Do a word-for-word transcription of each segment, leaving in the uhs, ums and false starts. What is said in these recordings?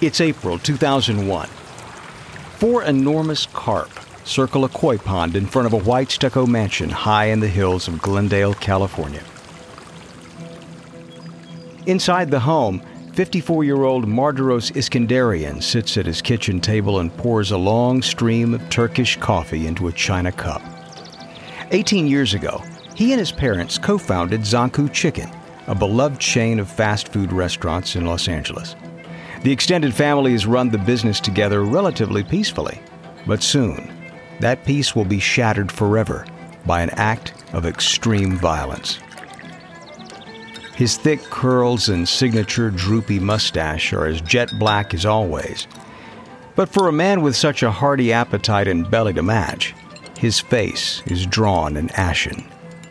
It's April two thousand one. Four enormous carp circle a koi pond in front of a white stucco mansion high in the hills of Glendale, California. Inside the home, fifty-four-year-old Mardaros Iskandarian sits at his kitchen table and pours a long stream of Turkish coffee into a china cup. Eighteen years ago, he and his parents co-founded Zanku Chicken, a beloved chain of fast food restaurants in Los Angeles. The extended family has run the business together relatively peacefully, but soon, that peace will be shattered forever by an act of extreme violence. His thick curls and signature droopy mustache are as jet black as always. But for a man with such a hearty appetite and belly to match, his face is drawn and ashen.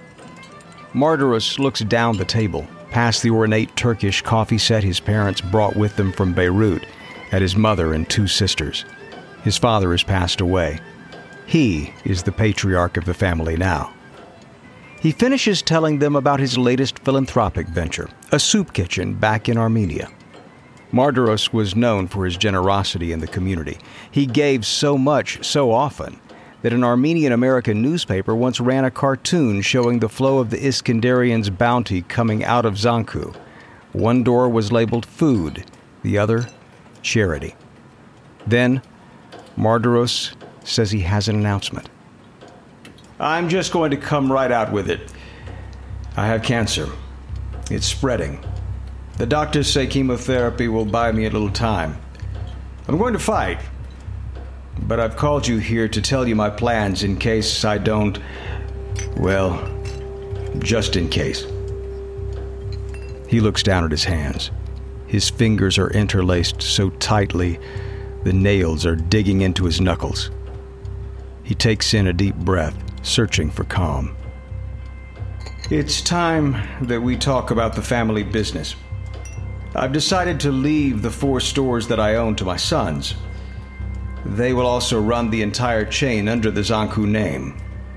Mardaros looks down the table, past the ornate Turkish coffee set his parents brought with them from Beirut, at his mother and two sisters. His father has passed away. He is the patriarch of the family now. He finishes telling them about his latest philanthropic venture, a soup kitchen back in Armenia. Mardaros was known for his generosity in the community. He gave so much so often that an Armenian-American newspaper once ran a cartoon showing the flow of the Iskandarian's bounty coming out of Zanku. One door was labeled food, the other charity. Then, Mardaros says he has an announcement. I'm just going to come right out with it. I have cancer. It's spreading. The doctors say chemotherapy will buy me a little time. I'm going to fight. But I've called you here to tell you my plans in case I don't... Well, just in case. He looks down at his hands. His fingers are interlaced so tightly, the nails are digging into his knuckles. He takes in a deep breath, searching for calm. It's time that we talk about the family business. I've decided to leave the four stores that I own to my sons. They will also run the entire chain under the Zanku name.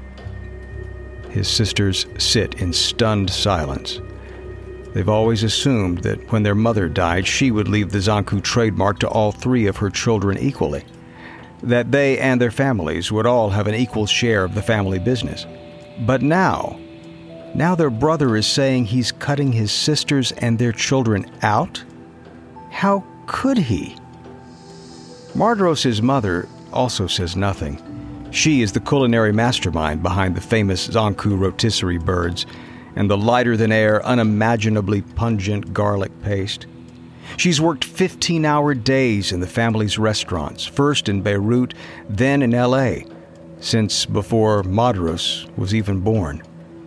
His sisters sit in stunned silence. They've always assumed that when their mother died, she would leave the Zanku trademark to all three of her children equally. That they and their families would all have an equal share of the family business. But now, now their brother is saying he's cutting his sisters and their children out? How could he? Mardaros' mother also says nothing. She is the culinary mastermind behind the famous Zanku rotisserie birds and the lighter-than-air, unimaginably pungent garlic paste. She's worked fifteen-hour days in the family's restaurants, first in Beirut, then in L A, since before Mardaros was even born.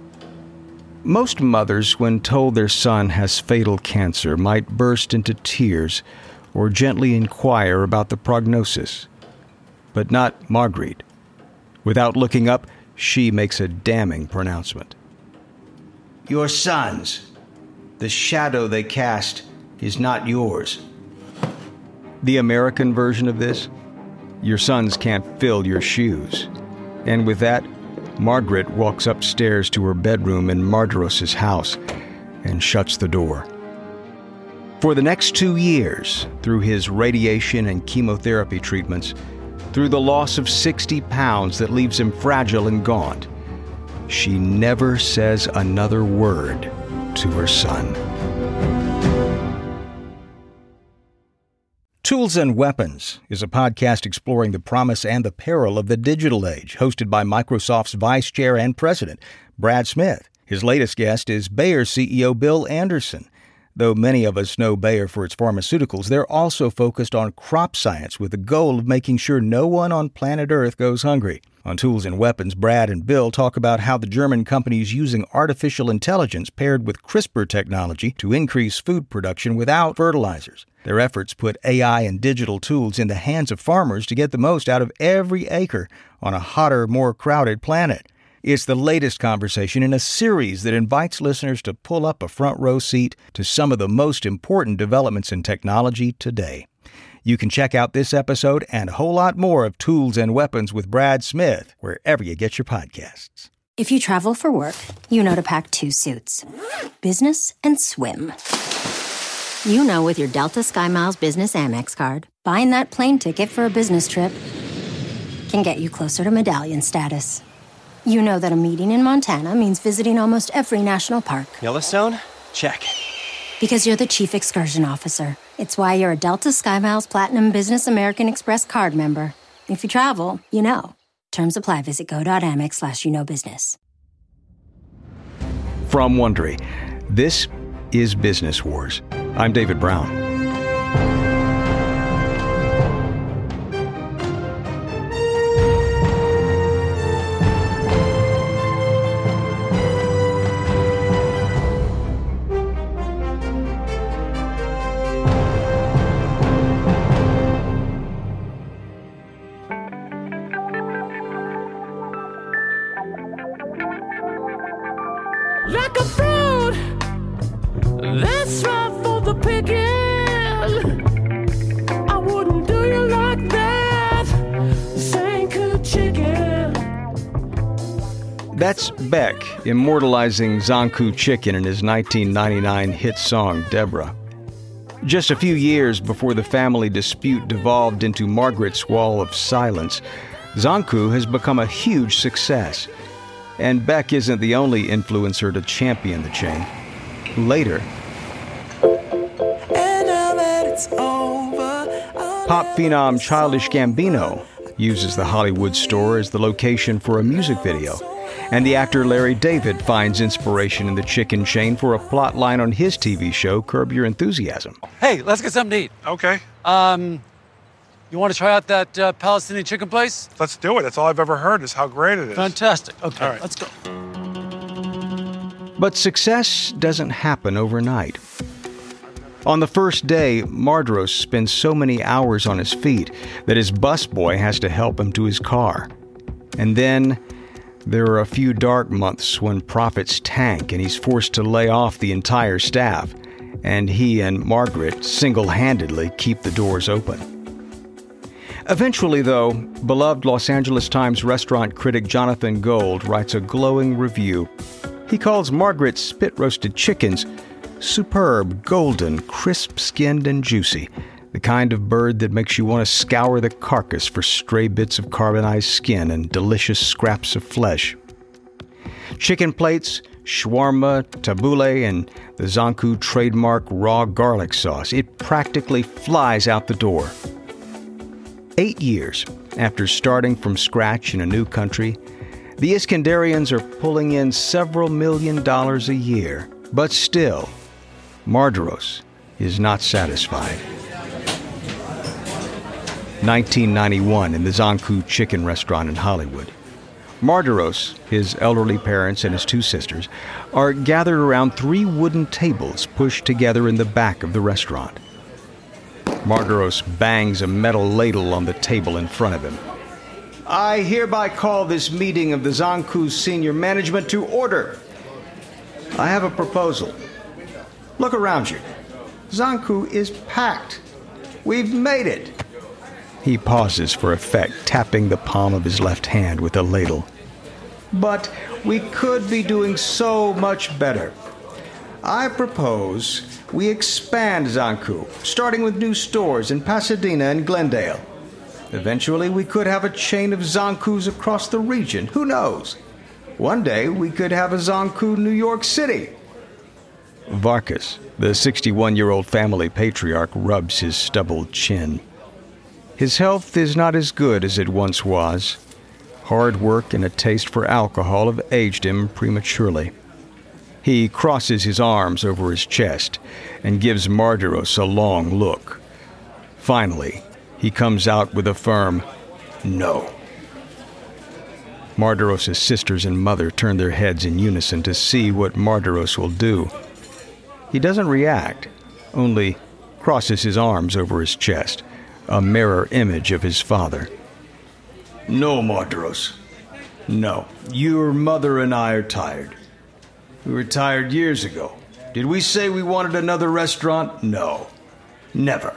Most mothers, when told their son has fatal cancer, might burst into tears or gently inquire about the prognosis. But not Marguerite. Without looking up, she makes a damning pronouncement. Your sons, the shadow they cast, is not yours. The American version of this? Your sons can't fill your shoes. And with that, Margaret walks upstairs to her bedroom in Mardaros' house and shuts the door. For the next two years, through his radiation and chemotherapy treatments, through the loss of sixty pounds that leaves him fragile and gaunt, she never says another word to her son. Tools and Weapons is a podcast exploring the promise and the peril of the digital age, hosted by Microsoft's Vice Chair and President, Brad Smith. His latest guest is Bayer C E O Bill Anderson. Though many of us know Bayer for its pharmaceuticals, they're also focused on crop science with the goal of making sure no one on planet Earth goes hungry. On Tools and Weapons, Brad and Bill talk about how the German company is using artificial intelligence paired with CRISPR technology to increase food production without fertilizers. Their efforts put A I and digital tools in the hands of farmers to get the most out of every acre on a hotter, more crowded planet. It's the latest conversation in a series that invites listeners to pull up a front row seat to some of the most important developments in technology today. You can check out this episode and a whole lot more of Tools and Weapons with Brad Smith wherever you get your podcasts. If you travel for work, you know to pack two suits. Business and swim. You know, with your Delta SkyMiles Business Amex card, buying that plane ticket for a business trip can get you closer to medallion status. You know that a meeting in Montana means visiting almost every national park. Yellowstone? Check. Because you're the chief excursion officer. It's why you're a Delta SkyMiles Platinum Business American Express card member. If you travel, you know. Terms apply. Visit go.amex slash you know business. From Wondery, this is Business Wars. I'm David Brown. Like a fruit that's ripe for the picking. I wouldn't do you like that, Zankou chicken. That's Beck immortalizing Zankou Chicken in his nineteen ninety-nine hit song, Deborah. Just a few years before the family dispute devolved into Margaret's Wall of Silence, Zankou has become a huge success. And Beck isn't the only influencer to champion the chain. Later, pop phenom Childish Gambino uses the Hollywood store as the location for a music video. And the actor Larry David finds inspiration in the chicken chain for a plot line on his T V show, Curb Your Enthusiasm. Hey, let's get something to eat. Okay. Um, you want to try out that uh, Palestinian chicken place? Let's do it. That's all I've ever heard is how great it is. Fantastic. Okay, All right. Let's go. But success doesn't happen overnight. On the first day, Mardros spends so many hours on his feet that his busboy has to help him to his car. And then there are a few dark months when profits tank and he's forced to lay off the entire staff, and he and Margaret single-handedly keep the doors open. Eventually, though, beloved Los Angeles Times restaurant critic Jonathan Gold writes a glowing review. He calls Margaret's spit-roasted chickens superb, golden, crisp-skinned, and juicy, the kind of bird that makes you want to scour the carcass for stray bits of carbonized skin and delicious scraps of flesh. Chicken plates, shawarma, tabbouleh, and the Zankou trademark raw garlic sauce, it practically flies out the door. Eight years after starting from scratch in a new country, the Iskandarians are pulling in several million dollars a year. But still, Mardros is not satisfied. nineteen ninety-one, in the Zankou Chicken restaurant in Hollywood. Mardros, his elderly parents, and his two sisters are gathered around three wooden tables pushed together in the back of the restaurant. Mardros bangs a metal ladle on the table in front of him. I hereby call this meeting of the Zankou senior management to order. I have a proposal. Look around you. Zankou is packed. We've made it. He pauses for effect, tapping the palm of his left hand with a ladle. But we could be doing so much better. I propose we expand Zankou, starting with new stores in Pasadena and Glendale. Eventually, we could have a chain of Zankous across the region. Who knows? One day, we could have a Zankou New York City. Varkas, the sixty-one-year-old family patriarch, rubs his stubbled chin. His health is not as good as it once was. Hard work and a taste for alcohol have aged him prematurely. He crosses his arms over his chest and gives Mardros a long look. Finally, he comes out with a firm no. Mardros' sisters and mother turn their heads in unison to see what Mardros will do. He doesn't react, only crosses his arms over his chest, a mirror image of his father. No, Mardros. No. Your mother and I are tired. We retired years ago. Did we say we wanted another restaurant? No. Never.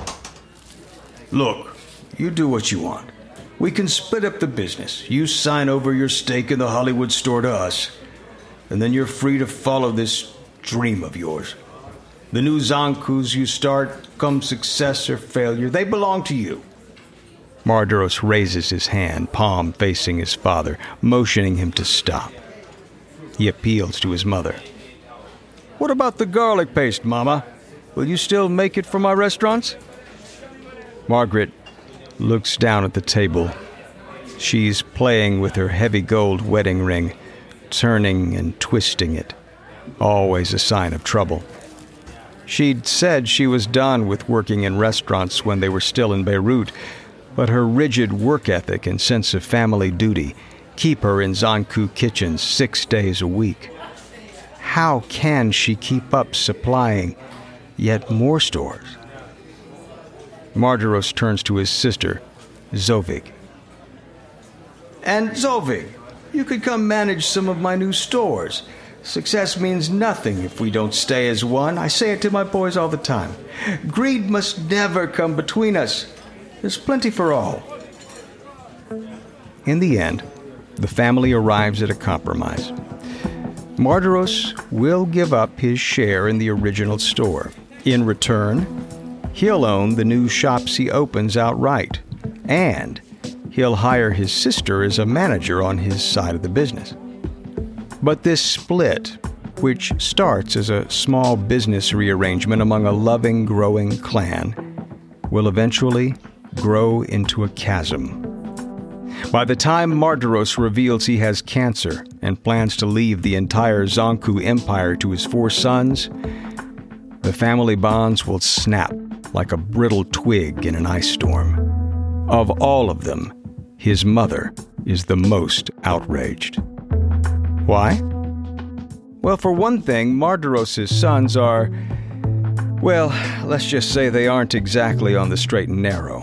Look, you do what you want. We can split up the business. You sign over your stake in the Hollywood store to us, and then you're free to follow this dream of yours. The new Zankus you start, come success or failure, they belong to you. Mardaros raises his hand, palm facing his father, motioning him to stop. He appeals to his mother. What about the garlic paste, Mama? Will you still make it for my restaurants? Margaret looks down at the table. She's playing with her heavy gold wedding ring, turning and twisting it. Always a sign of trouble. She'd said she was done with working in restaurants when they were still in Beirut, but her rigid work ethic and sense of family duty keep her in Zanku kitchens six days a week. How can she keep up supplying yet more stores? Mardaros turns to his sister, Zovig. And Zovig, you could come manage some of my new stores. Success means nothing if we don't stay as one. I say it to my boys all the time. Greed must never come between us. There's plenty for all. In the end, the family arrives at a compromise. Mardaros will give up his share in the original store. In return, he'll own the new shops he opens outright, and he'll hire his sister as a manager on his side of the business. But this split, which starts as a small business rearrangement among a loving, growing clan, will eventually grow into a chasm. By the time Mardaros reveals he has cancer and plans to leave the entire Zanku Empire to his four sons, the family bonds will snap like a brittle twig in an ice storm. Of all of them, his mother is the most outraged. Why? Well, for one thing, Mardaros' sons are, well, let's just say they aren't exactly on the straight and narrow.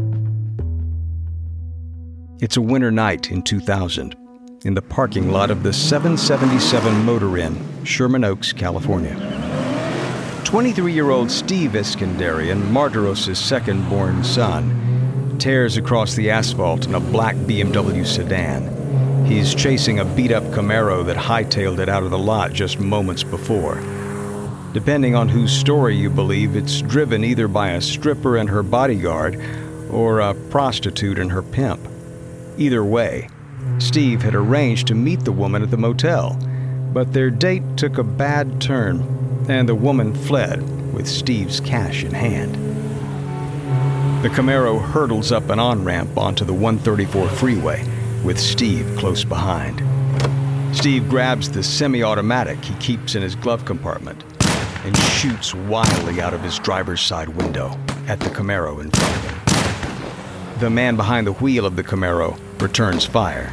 It's a winter night in two thousand, in the parking lot of the seven seventy-seven Motor Inn, Sherman Oaks, California. twenty-three-year-old Steve Iskandarian, Mardaros' second-born son, tears across the asphalt in a black B M W sedan. He's chasing a beat-up Camaro that hightailed it out of the lot just moments before. Depending on whose story you believe, it's driven either by a stripper and her bodyguard or a prostitute and her pimp. Either way, Steve had arranged to meet the woman at the motel, but their date took a bad turn, and the woman fled with Steve's cash in hand. The Camaro hurdles up an on-ramp onto the one thirty-four freeway, with Steve close behind. Steve grabs the semi-automatic he keeps in his glove compartment and shoots wildly out of his driver's side window at the Camaro in front of him. The man behind the wheel of the Camaro returns fire.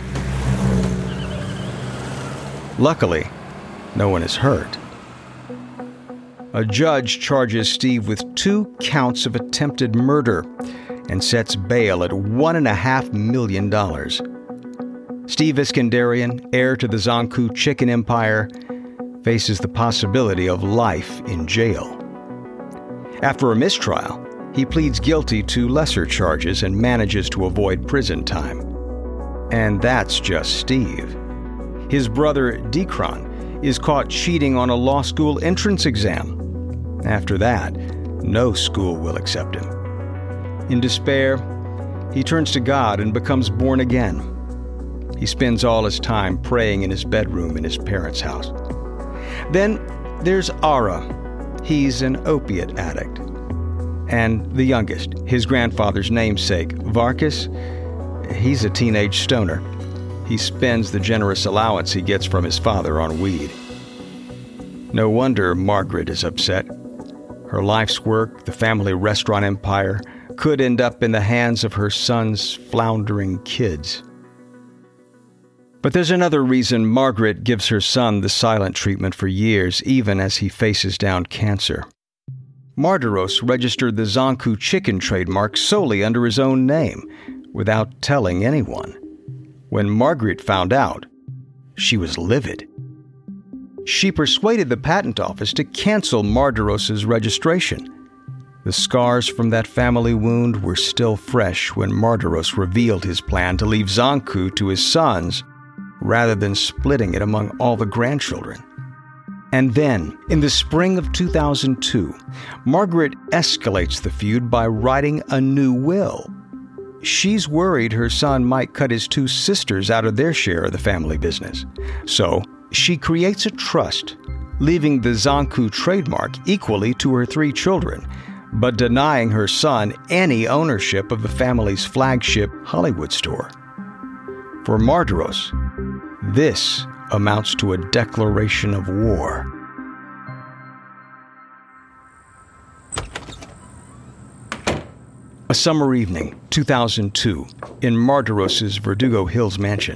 Luckily, no one is hurt. A judge charges Steve with two counts of attempted murder and sets bail at one and a half million dollars. Steve Iskandarian, heir to the Zanku chicken empire, faces the possibility of life in jail. After a mistrial, he pleads guilty to lesser charges and manages to avoid prison time. And that's just Steve. His brother, Dikran, is caught cheating on a law school entrance exam. After that, no school will accept him. In despair, he turns to God and becomes born again. He spends all his time praying in his bedroom in his parents' house. Then there's Ara. He's an opiate addict. And the youngest, his grandfather's namesake, Varkas, he's a teenage stoner. He spends the generous allowance he gets from his father on weed. No wonder Margaret is upset. Her life's work, the family restaurant empire, could end up in the hands of her son's floundering kids. But there's another reason Margaret gives her son the silent treatment for years, even as he faces down cancer. Mardaros registered the Zanku chicken trademark solely under his own name, without telling anyone. When Margaret found out, she was livid. She persuaded the patent office to cancel Mardaros' registration. The scars from that family wound were still fresh when Mardaros revealed his plan to leave Zanku to his sons rather than splitting it among all the grandchildren. And then, in the spring of two thousand two, Margaret escalates the feud by writing a new will. She's worried her son might cut his two sisters out of their share of the family business. So, she creates a trust, leaving the Zanku trademark equally to her three children, but denying her son any ownership of the family's flagship Hollywood store. For Mardaros, this amounts to a declaration of war. A summer evening, two thousand two, in Mardaros's Verdugo Hills mansion.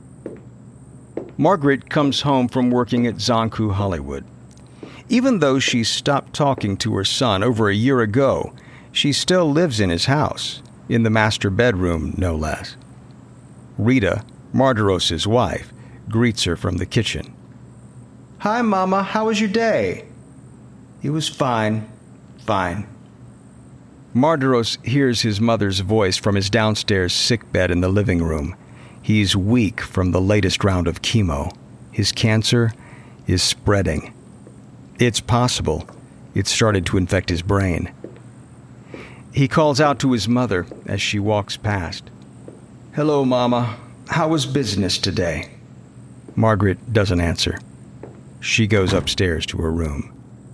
Margaret comes home from working at Zanku Hollywood. Even though she stopped talking to her son over a year ago, she still lives in his house, in the master bedroom, no less. Rita, Mardaros's wife, greets her from the kitchen. "Hi, Mama. How was your day?" "It was fine. Fine." Mardaros hears his mother's voice from his downstairs sickbed in the living room. He's weak from the latest round of chemo. His cancer is spreading. It's possible it started to infect his brain. He calls out to his mother as she walks past. "Hello, Mama. How was business today?" Margaret doesn't answer. She goes upstairs to her room.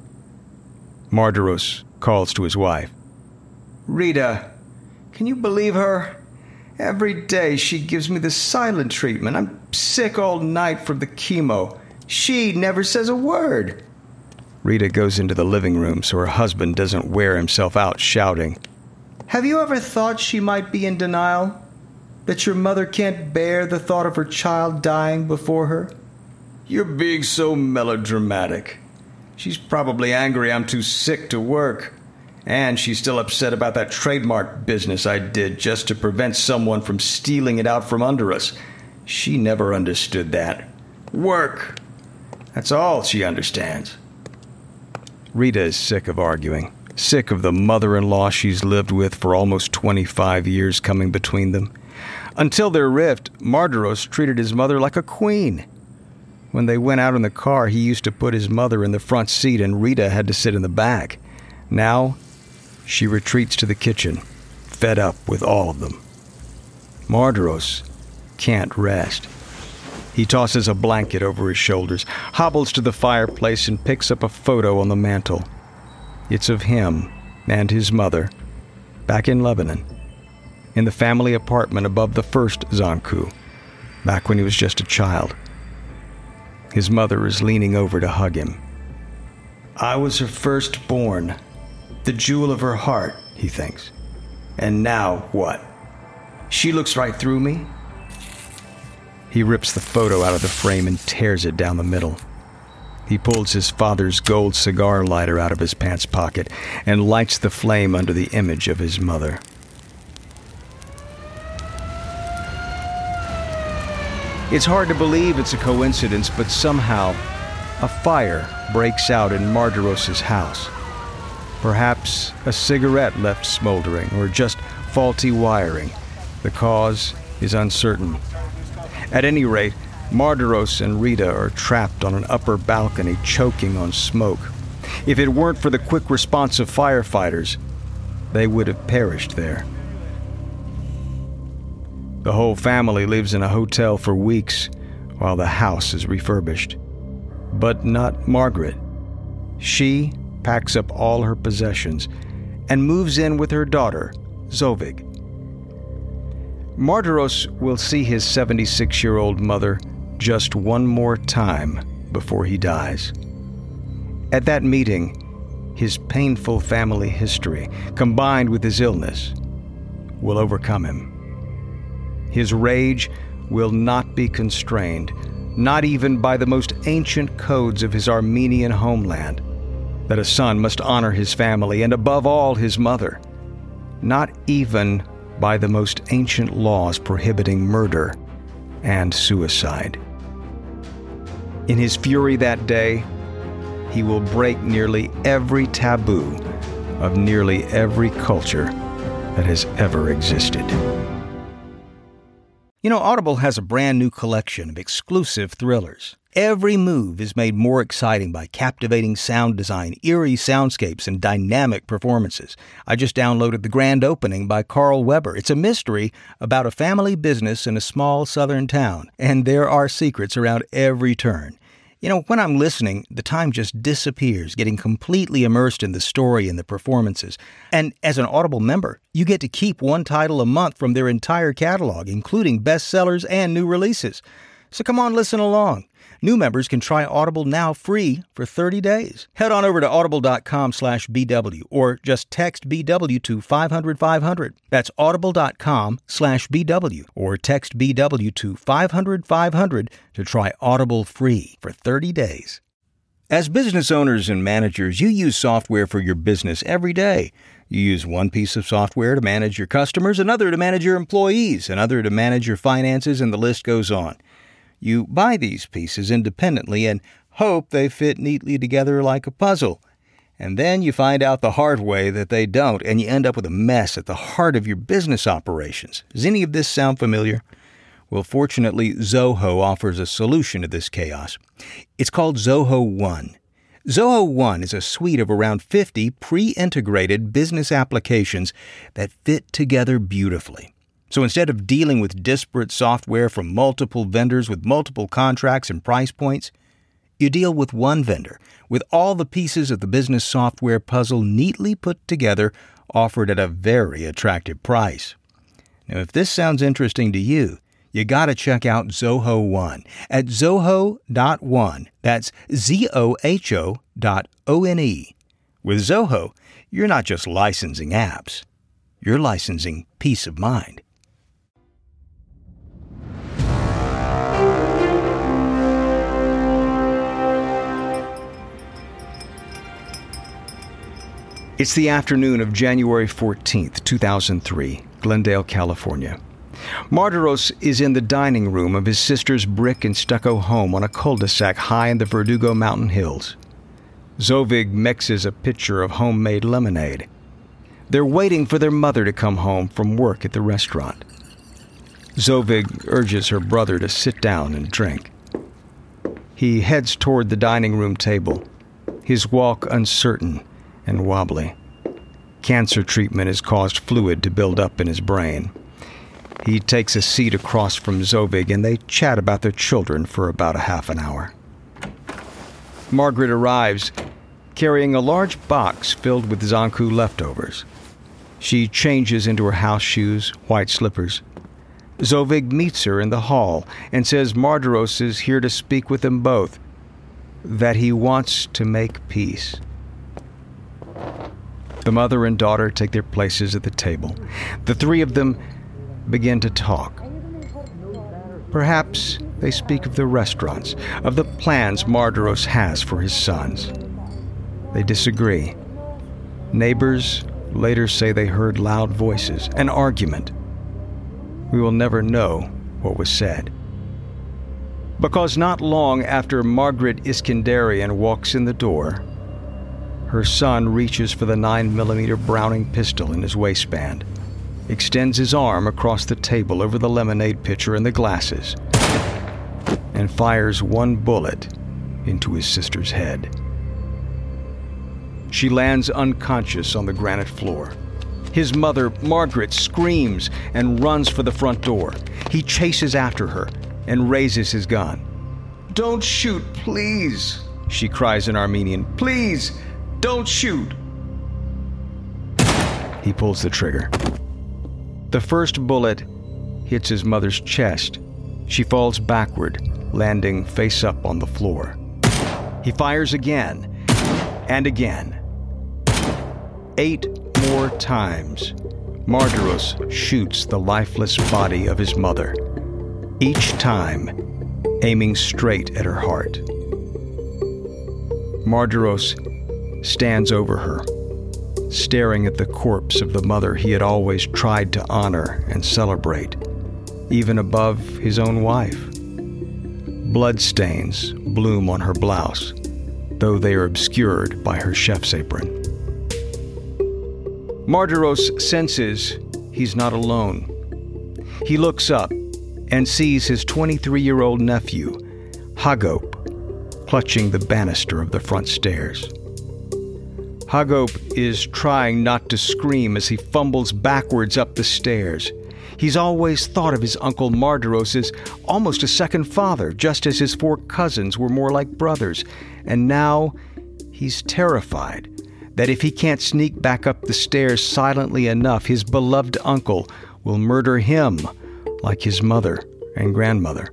Mardaros calls to his wife. "Rita, can you believe her? Every day she gives me the silent treatment. I'm sick all night from the chemo. She never says a word." Rita goes into the living room so her husband doesn't wear himself out shouting, "Have you ever thought she might be in denial? That your mother can't bear the thought of her child dying before her? You're being so melodramatic. She's probably angry I'm too sick to work. And she's still upset about that trademark business I did just to prevent someone from stealing it out from under us. She never understood that. Work. That's all she understands." Rita is sick of arguing, sick of the mother-in-law she's lived with for almost twenty-five years coming between them. Until their rift, Mardaros treated his mother like a queen. When they went out in the car, he used to put his mother in the front seat and Rita had to sit in the back. Now, she retreats to the kitchen, fed up with all of them. Mardaros can't rest. He tosses a blanket over his shoulders, hobbles to the fireplace, and picks up a photo on the mantel. It's of him and his mother, back in Lebanon, in the family apartment above the first Zanku, back when he was just a child. His mother is leaning over to hug him. "I was her firstborn. The jewel of her heart," he thinks. "And now what? She looks right through me?" He rips the photo out of the frame and tears it down the middle. He pulls his father's gold cigar lighter out of his pants pocket and lights the flame under the image of his mother. It's hard to believe it's a coincidence, but somehow a fire breaks out in Mardaros's house. Perhaps a cigarette left smoldering, or just faulty wiring. The cause is uncertain. At any rate, Mardaros and Rita are trapped on an upper balcony choking on smoke. If it weren't for the quick response of firefighters, they would have perished there. The whole family lives in a hotel for weeks while the house is refurbished. But not Margaret. She packs up all her possessions and moves in with her daughter, Zovig. Mardaros will see his seventy-six-year-old mother just one more time before he dies. At that meeting, his painful family history, combined with his illness, will overcome him. His rage will not be constrained, not even by the most ancient codes of his Armenian homeland, that a son must honor his family and above all his mother, not even by the most ancient laws prohibiting murder and suicide. In his fury that day, he will break nearly every taboo of nearly every culture that has ever existed. You know, Audible has a brand new collection of exclusive thrillers. Every move is made more exciting by captivating sound design, eerie soundscapes, and dynamic performances. I just downloaded The Grand Opening by Carl Weber. It's a mystery about a family business in a small southern town, and there are secrets around every turn. You know, when I'm listening, the time just disappears, getting completely immersed in the story and the performances. And as an Audible member, you get to keep one title a month from their entire catalog, including bestsellers and new releases. So come on, listen along. New members can try Audible now free for thirty days. Head on over to audible.com slash BW or just text B W to five hundred five hundred. That's audible.com slash BW or text B W to five hundred five hundred to try Audible free for thirty days. As business owners and managers, you use software for your business every day. You use one piece of software to manage your customers, another to manage your employees, another to manage your finances, and the list goes on. You buy these pieces independently and hope they fit neatly together like a puzzle. And then you find out the hard way that they don't, and you end up with a mess at the heart of your business operations. Does any of this sound familiar? Well, fortunately, Zoho offers a solution to this chaos. It's called Zoho One. Zoho One is a suite of around fifty pre-integrated business applications that fit together beautifully. So instead of dealing with disparate software from multiple vendors with multiple contracts and price points, you deal with one vendor with all the pieces of the business software puzzle neatly put together, offered at a very attractive price. Now, if this sounds interesting to you, you got to check out Zoho One at zoho dot one. That's Z O H O dot O N E. With Zoho, you're not just licensing apps. You're licensing peace of mind. It's the afternoon of January fourteenth, two thousand three, Glendale, California. Martaros is in the dining room of his sister's brick and stucco home on a cul-de-sac high in the Verdugo Mountain Hills. Zovig mixes a pitcher of homemade lemonade. They're waiting for their mother to come home from work at the restaurant. Zovig urges her brother to sit down and drink. He heads toward the dining room table, his walk uncertain and wobbly. Cancer treatment has caused fluid to build up in his brain. He takes a seat across from Zovig, and they chat about their children for about a half an hour. Margaret arrives, carrying a large box filled with Zanku leftovers. She changes into her house shoes, white slippers. Zovig meets her in the hall and says Martaros is here to speak with them both, that he wants to make peace. The mother and daughter take their places at the table. The three of them begin to talk. Perhaps they speak of the restaurants, of the plans Martaros has for his sons. They disagree. Neighbors later say they heard loud voices, an argument. We will never know what was said. Because not long after Margaret Iskandarian walks in the door, her son reaches for the nine millimeter Browning pistol in his waistband, extends his arm across the table over the lemonade pitcher and the glasses, and fires one bullet into his sister's head. She lands unconscious on the granite floor. His mother, Margaret, screams and runs for the front door. He chases after her and raises his gun. "Don't shoot, please," she cries in Armenian. "Please, don't shoot." He pulls the trigger. The first bullet hits his mother's chest. She falls backward, landing face up on the floor. He fires again and again. Eight more times, Martaros shoots the lifeless body of his mother, each time aiming straight at her heart. Martaros stands over her, staring at the corpse of the mother he had always tried to honor and celebrate, even above his own wife. Bloodstains bloom on her blouse, though they are obscured by her chef's apron. Martaros senses he's not alone. He looks up and sees his twenty-three-year-old nephew, Hagop, clutching the banister of the front stairs. Hagop is trying not to scream as he fumbles backwards up the stairs. He's always thought of his Uncle Mardaros as almost a second father, just as his four cousins were more like brothers. And now he's terrified that if he can't sneak back up the stairs silently enough, his beloved uncle will murder him like his mother and grandmother.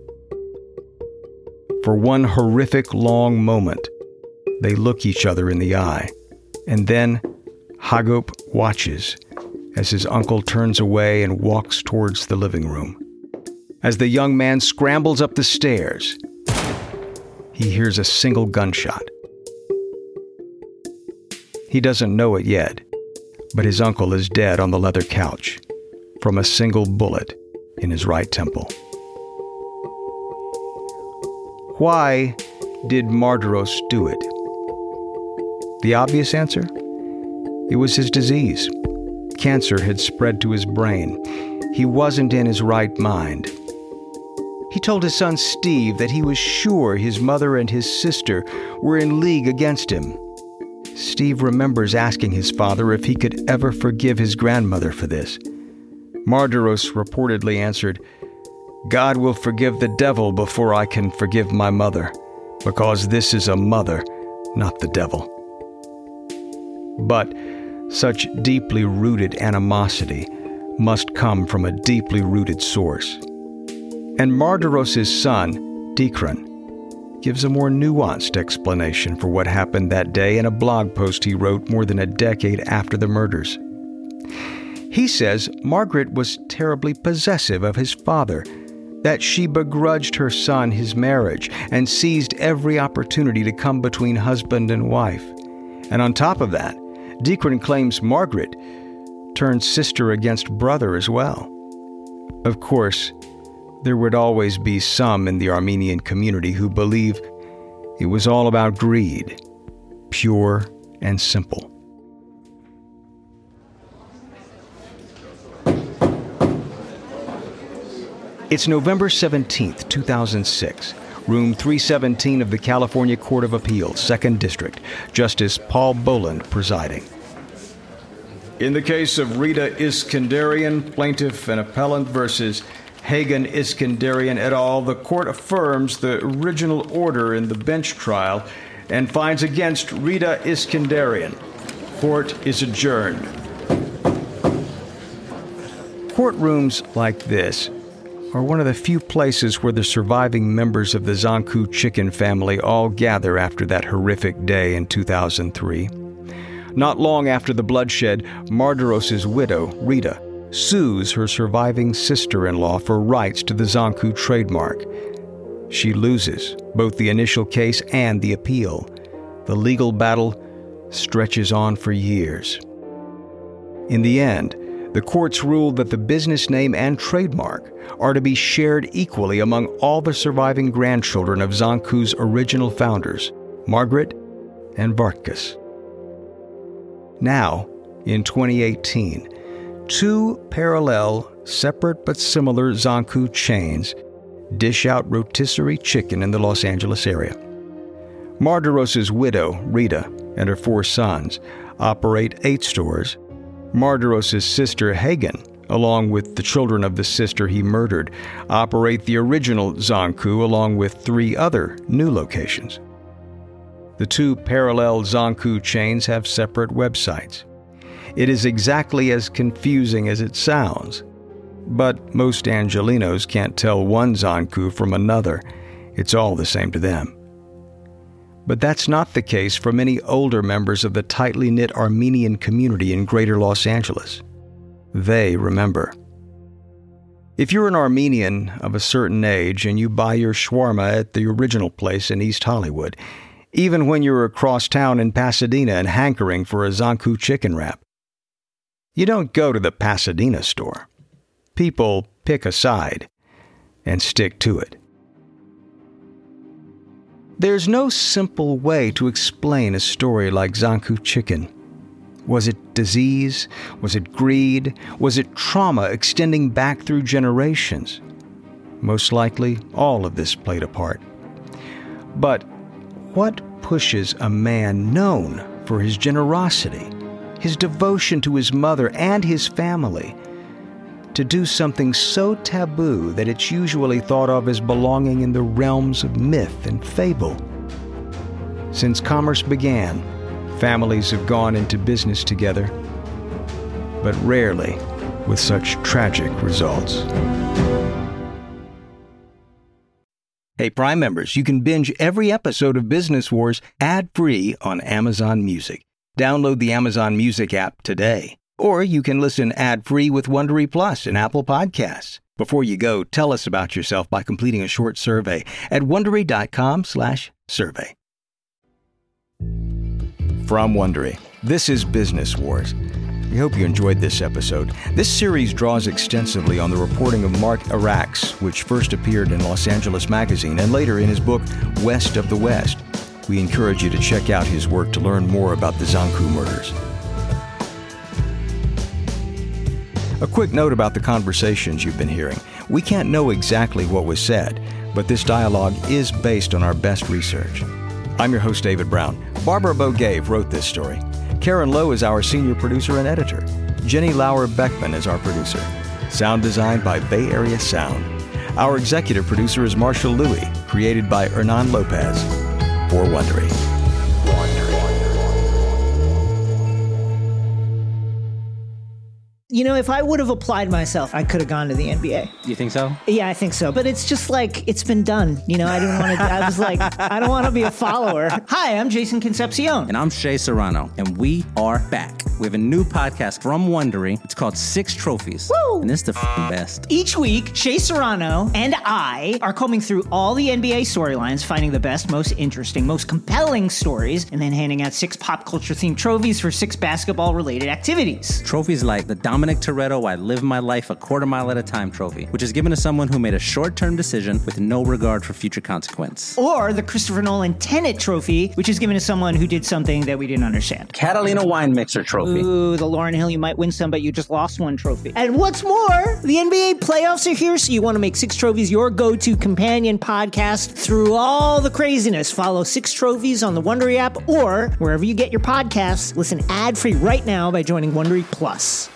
For one horrific long moment, they look each other in the eye, and then Hagop watches as his uncle turns away and walks towards the living room. As the young man scrambles up the stairs, he hears a single gunshot. He doesn't know it yet, but his uncle is dead on the leather couch from a single bullet in his right temple. Why did Mardaros do it? The obvious answer? It was his disease. Cancer had spread to his brain. He wasn't in his right mind. He told his son Steve that he was sure his mother and his sister were in league against him. Steve remembers asking his father if he could ever forgive his grandmother for this. Mardaros reportedly answered, "God will forgive the devil before I can forgive my mother, because this is a mother, not the devil." But such deeply rooted animosity must come from a deeply rooted source. And Mardaros' son, Dikran, gives a more nuanced explanation for what happened that day in a blog post he wrote more than a decade after the murders. He says Margaret was terribly possessive of his father, that she begrudged her son his marriage and seized every opportunity to come between husband and wife. And on top of that, Dikran claims Margaret turned sister against brother as well. Of course, there would always be some in the Armenian community who believe it was all about greed, pure and simple. It's November seventeenth, two thousand six. Room three seventeen of the California Court of Appeals, second District. Justice Paul Boland presiding. In the case of Rita Iskandarian, plaintiff and appellant versus Hagan Iskandarian et al., the court affirms the original order in the bench trial and finds against Rita Iskandarian. Court is adjourned. Courtrooms like this are one of the few places where the surviving members of the Zanku chicken family all gather after that horrific day in two thousand three. Not long after the bloodshed, Mardaros' widow, Rita, sues her surviving sister-in-law for rights to the Zanku trademark. She loses both the initial case and the appeal. The legal battle stretches on for years. In the end, the courts ruled that the business name and trademark are to be shared equally among all the surviving grandchildren of Zanku's original founders, Margaret and Bartkus. Now, in twenty eighteen, two parallel, separate but similar Zanku chains dish out rotisserie chicken in the Los Angeles area. Mardaros' widow, Rita, and her four sons operate eight stores. Mardaros' sister, Hagan, along with the children of the sister he murdered, operate the original Zanku along with three other new locations. The two parallel Zanku chains have separate websites. It is exactly as confusing as it sounds. But most Angelenos can't tell one Zanku from another. It's all the same to them. But that's not the case for many older members of the tightly knit Armenian community in greater Los Angeles. They remember. If you're an Armenian of a certain age and you buy your shawarma at the original place in East Hollywood, even when you're across town in Pasadena and hankering for a Zanku chicken wrap, you don't go to the Pasadena store. People pick a side and stick to it. There's no simple way to explain a story like Zanku chicken. Was it disease? Was it greed? Was it trauma extending back through generations? Most likely, all of this played a part. But What pushes a man known for his generosity, his devotion to his mother and his family, to do something so taboo that it's usually thought of as belonging in the realms of myth and fable? Since commerce began, families have gone into business together, but rarely with such tragic results. Hey, Prime members, you can binge every episode of Business Wars ad-free on Amazon Music. Download the Amazon Music app today. Or you can listen ad-free with Wondery Plus and Apple Podcasts. Before you go, tell us about yourself by completing a short survey at Wondery.com slash survey. From Wondery, this is Business Wars. We hope you enjoyed this episode. This series draws extensively on the reporting of Mark Arax, which first appeared in Los Angeles Magazine and later in his book, West of the West. We encourage you to check out his work to learn more about the Zankou murders. A quick note about the conversations you've been hearing. We can't know exactly what was said, but this dialogue is based on our best research. I'm your host, David Brown. Barbara Bogave wrote this story. Karen Lowe is our senior producer and editor. Jenny Lauer Beckman is our producer. Sound designed by Bay Area Sound. Our executive producer is Marshall Louis, created by Hernan Lopez. For Wondery. You know, if I would have applied myself, I could have gone to the N B A. You think so? Yeah, I think so. But it's just like, it's been done. You know, I didn't want to, I was like, I don't want to be a follower. Hi, I'm Jason Concepcion. And I'm Shea Serrano. And we are back. We have a new podcast from Wondery. It's called Six Trophies. Woo! And it's the f***ing best. Each week, Shea Serrano and I are combing through all the N B A storylines, finding the best, most interesting, most compelling stories, and then handing out six pop culture themed trophies for six basketball related activities. Trophies like the Dominic Toretto I Live My Life a Quarter Mile at a Time trophy, which is given to someone who made a short-term decision with no regard for future consequence. Or the Christopher Nolan Tenet trophy, which is given to someone who did something that we didn't understand. Catalina Wine Mixer trophy. Ooh, the Lauryn Hill, you might win some, but you just lost one trophy. And what's more, the N B A playoffs are here, so you want to make Six Trophies your go-to companion podcast through all the craziness. Follow Six Trophies on the Wondery app or wherever you get your podcasts. Listen ad-free right now by joining Wondery Plus.